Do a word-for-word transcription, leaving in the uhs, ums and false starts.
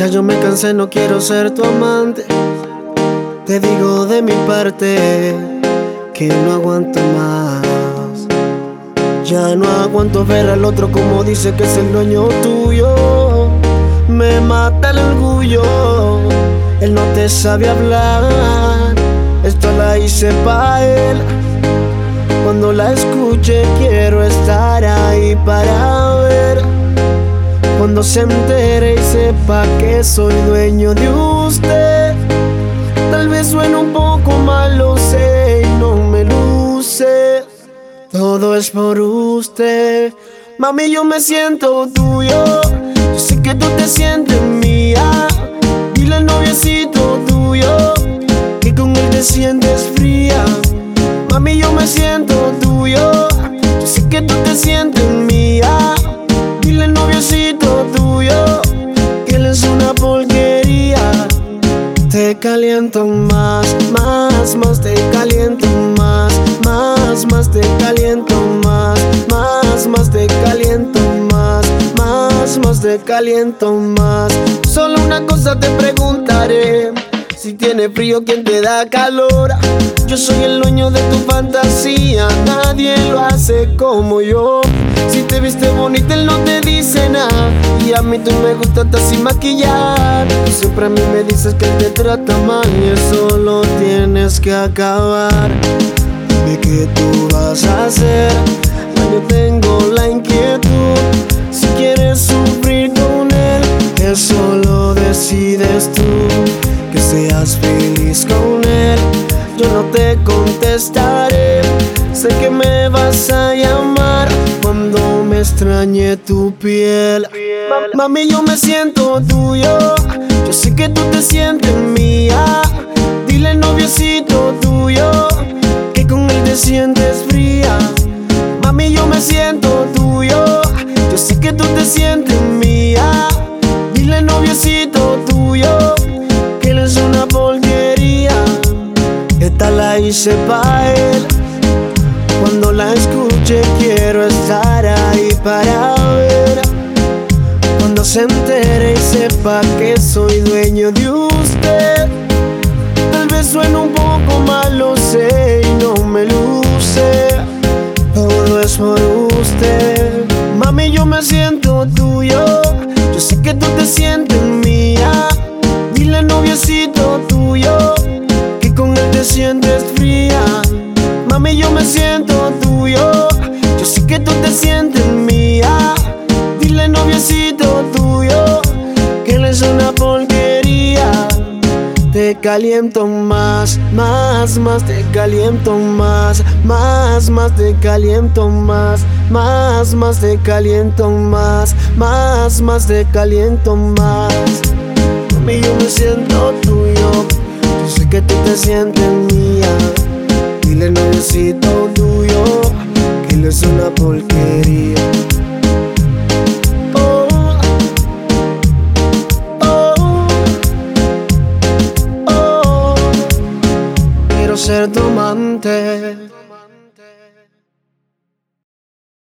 Ya yo me cansé, no quiero ser tu amante. Te digo de mi parte que no aguanto más. Ya no aguanto ver al otro como dice que es el dueño tuyo. Me mata el orgullo, él no te sabe hablar. Esto la hice pa' él. Cuando la escuche quiero estar ahí para ver. Cuando se entere y sepa que soy dueño de usted. Tal vez suene un poco mal, lo sé, y no me luce. Todo es por usted. Mami, yo me siento tuyo. Yo sé que tú te sientes mía. Dile al noviecito tuyo que con él te sientes fría. Mami, yo me siento tuyo. Yo sé que tú te sientes mía. Dile al noviecito tuyo que él es una porquería. Te caliento más, más, más te caliento más, más, más te caliento más, más, más te caliento más, más, más te caliento más. Solo una cosa te preguntaré: si tiene frío, ¿quién te da calor? Yo soy el dueño de tu fantasía, nadie lo hace como yo. Si te viste bonita, él no te dice nada. Y a mí tú me gusta hasta sin maquillar. Tú siempre a mí me dices que él te trata mal y eso lo tienes que acabar. Dime qué tú vas a hacer. Yo tengo la inquietud. Si quieres sufrir con él, eso lo decides tú. Que seas feliz con él, yo no te contestaré. Sé que me vas a llamar cuando me extrañe tu piel. Ma Mami, yo me siento tuyo. Yo sé que tú te sientes mía. Dile al noviecito tuyo que con él te sientes fría. Mami, yo me siento tuyo. Yo sé que tú te sientes mía. Dile al noviecito tuyo que él es una porquería. Esta la hice pa' él. Cuando la escuche quiero estar ahí para ver. Cuando se entere y sepa que soy dueño de usted. Tal vez suene un poco mal, lo sé, y no me luce. Todo es por usted. Mami, yo me siento tuyo. Yo sé que tú te sientes mía. Dile al noviecito tuyo que con él te sientes fría. Mami, yo me siento tuyo. Yo sé que tú te sientes mía. Dile al noviecito tuyo que él es una porquería. Te caliento más, más, más te caliento más, más, más te caliento más, más, más te caliento más, más, más te caliento más. Mami, yo me siento tuyo. Yo sé que tú te sientes mía. Dile al noviecito tuyo que él es una porquería. Oh, oh, oh, quiero ser tu amante.